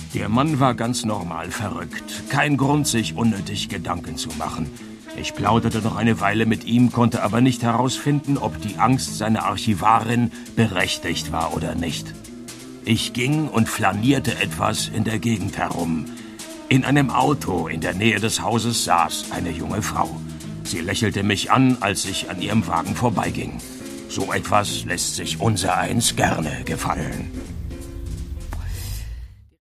Der Mann war ganz normal verrückt. Kein Grund, sich unnötig Gedanken zu machen. Ich plauderte noch eine Weile mit ihm, konnte aber nicht herausfinden, ob die Angst seiner Archivarin berechtigt war oder nicht. Ich ging und flanierte etwas in der Gegend herum. In einem Auto in der Nähe des Hauses saß eine junge Frau. Sie lächelte mich an, als ich an ihrem Wagen vorbeiging. So etwas lässt sich unsereins gerne gefallen.